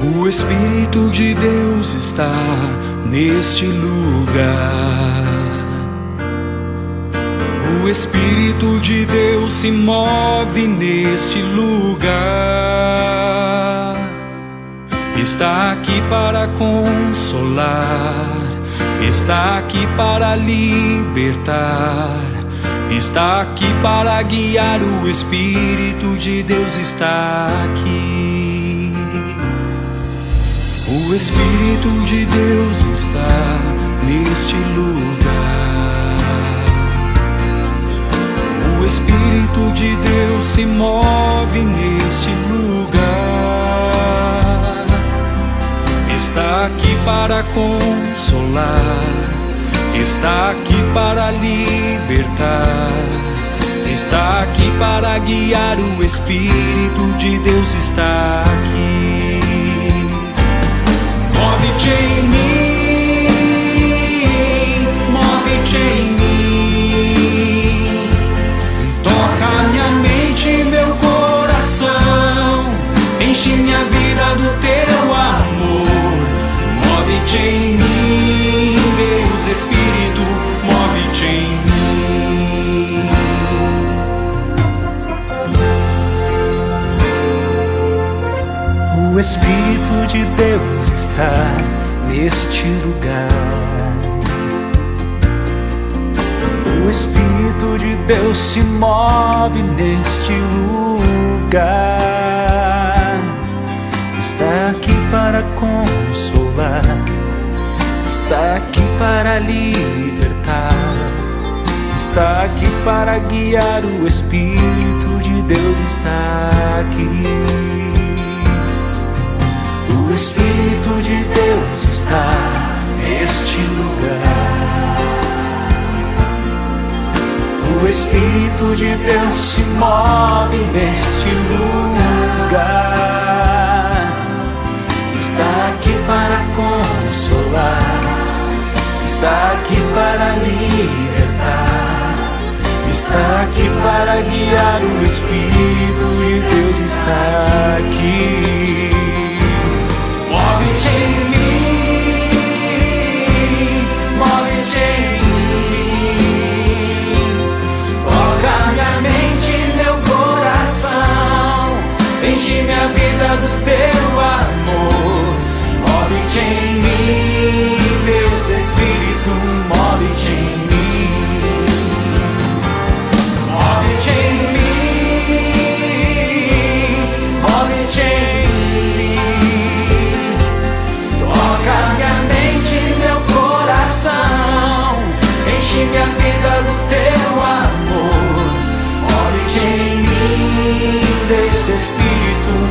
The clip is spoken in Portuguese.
O Espírito de Deus está neste lugar. O Espírito de Deus se move neste lugar. Está aqui para consolar, está aqui para libertar, está aqui para guiar. O Espírito de Deus está aqui. O Espírito de Deus está neste lugar. O Espírito de Deus se move neste lugar. Está aqui para consolar, está aqui para libertar, está aqui para guiar. O Espírito de Deus está aqui. Move-te em mim, move-te em mim. Toca minha mente e meu coração, enche minha vida do teu amor. Move-te em mim, Deus Espírito, move-te em mim. O Espírito de Deus está neste lugar. O Espírito de Deus se move neste lugar. Está aqui para consolar, está aqui para libertar, está aqui para guiar. O Espírito de Deus está aqui. O Espírito de Deus está neste lugar. O Espírito de Deus se move neste lugar. Está aqui para consolar, está aqui para libertar, está aqui para guiar. O Espírito de Deus está aqui. Move-te em mim, move-te em mim. Toca minha mente e meu coração, enche minha vida do teu amor. Move-te em mim, Deus Espírito, move-te em mim. Move-te em mim, move-te em mim. Toca minha mente e meu coração, enche minha vida do teu amor. Move-te em mim, Deus Espírito,